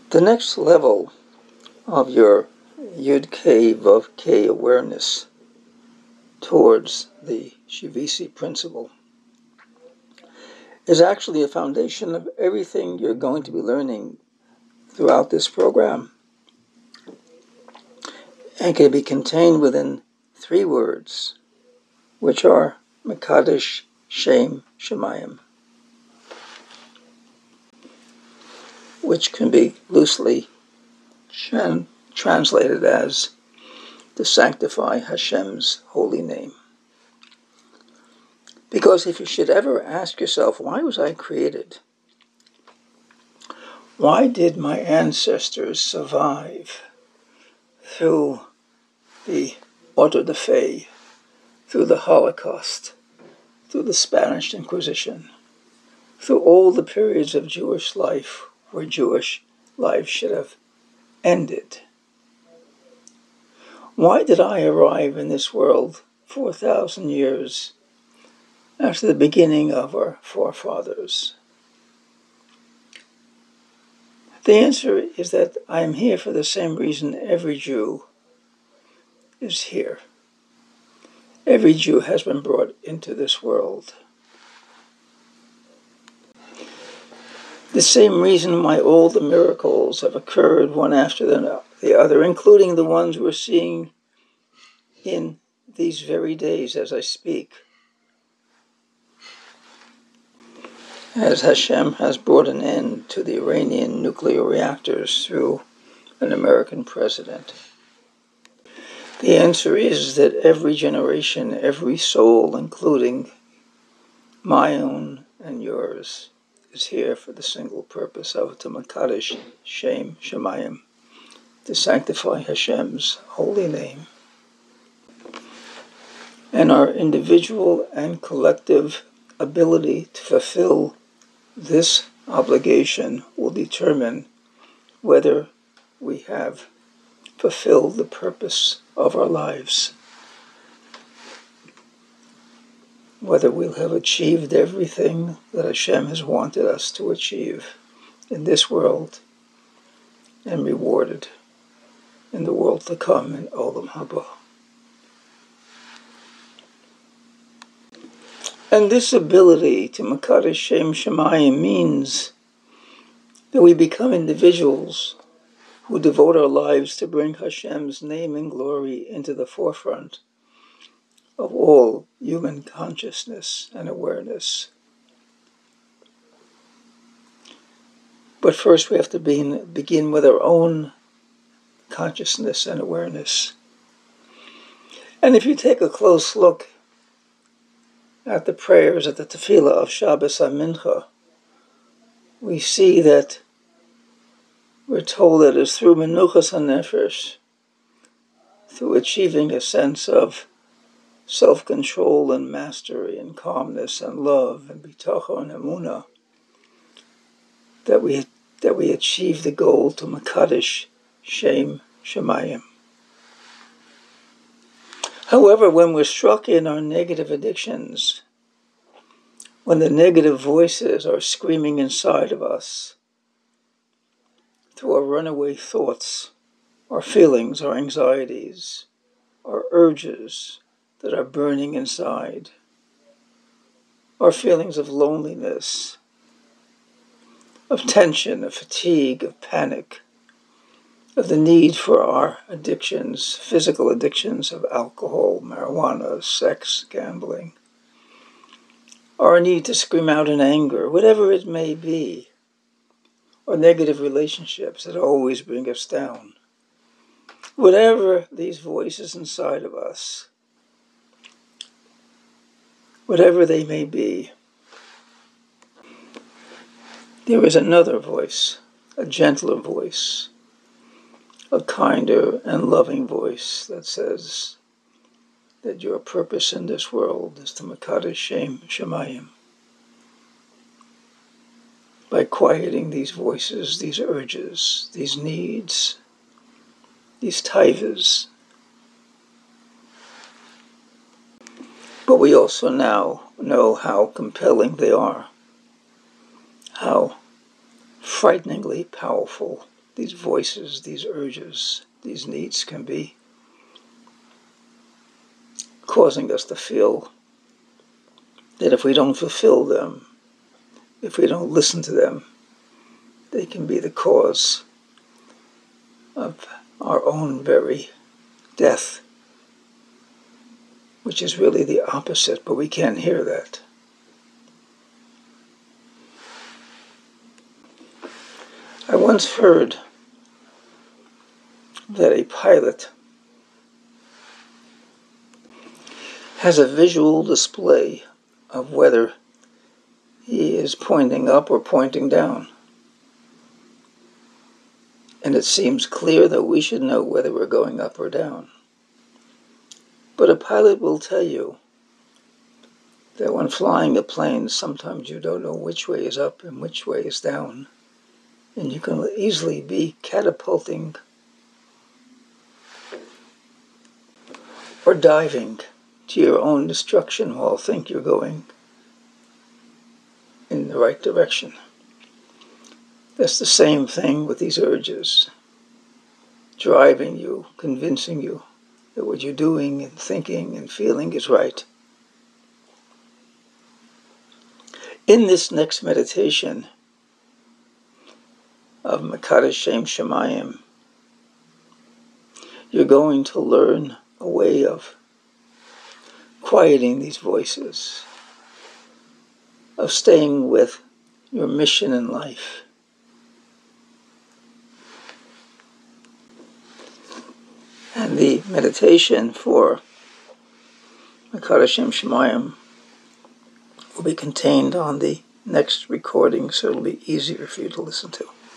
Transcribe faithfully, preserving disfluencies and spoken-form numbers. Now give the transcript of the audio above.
The next level of your Yud-K Vav-K awareness towards the Shivisi principle is actually a foundation of everything you're going to be learning throughout this program, and can be contained within three words, which are Mekadesh, Shem, Shemayim, which can be loosely tran- translated as to sanctify Hashem's holy name. Because if you should ever ask yourself, why was I created? Why did my ancestors survive through the auto de fe, through the Holocaust, through the Spanish Inquisition, through all the periods of Jewish life where Jewish life should have ended? Why did I arrive in this world four thousand years after the beginning of our forefathers? The answer is that I am here for the same reason every Jew is here. Every Jew has been brought into this world. The same reason why all the miracles have occurred one after the other, including the ones we're seeing in these very days as I speak, as Hashem has brought an end to the Iranian nuclear reactors through an American president. The answer is that every generation, every soul, including my own and yours, is here for the single purpose of to Mekadesh, Shem, Shemayim, to sanctify Hashem's holy name. And our individual and collective ability to fulfill this obligation will determine whether we have fulfilled the purpose of our lives, whether we'll have achieved everything that Hashem has wanted us to achieve in this world and rewarded in the world to come in Olam Haba. And this ability to Mekadesh Shem Shemayim means that we become individuals who devote our lives to bring Hashem's name and glory into the forefront of all human consciousness and awareness. But first we have to begin, begin with our own consciousness and awareness. And if you take a close look at the prayers at the tefillah of Shabbos HaMincha, we see that we're told that it's through Menuchas HaNefesh, through achieving a sense of self-control and mastery and calmness and love and bitachon and emunah, that we that we achieve the goal to Mekadesh Shem Shemayim. However, when we're struck in our negative addictions, when the negative voices are screaming inside of us, through our runaway thoughts, our feelings, our anxieties, our urges that are burning inside, our feelings of loneliness, of tension, of fatigue, of panic, of the need for our addictions, physical addictions of alcohol, marijuana, sex, gambling, our need to scream out in anger, whatever it may be, or negative relationships that always bring us down. Whatever these voices inside of us, whatever they may be, there is another voice, a gentler voice, a kinder and loving voice that says that your purpose in this world is to Mekadesh Shem Shemayim. By quieting these voices, these urges, these needs, these taivas. But we also now know how compelling they are, how frighteningly powerful these voices, these urges, these needs can be causing us to feel that if we don't fulfill them, if we don't listen to them, they can be the cause of our own very death, which is really the opposite, but we can't hear that. I once heard that a pilot has a visual display of whether he is pointing up or pointing down. And it seems clear that we should know whether we're going up or down. But a pilot will tell you that when flying a plane, sometimes you don't know which way is up and which way is down. And you can easily be catapulting or diving to your own destruction while think you're going in the right direction. That's the same thing with these urges, driving you, convincing you that what you're doing and thinking and feeling is right. In this next meditation of Mekadosh Shem Shemayim, you're going to learn a way of quieting these voices, of staying with your mission in life. And the meditation for Mekadosh Shem Shemayim will be contained on the next recording, so it'll be easier for you to listen to.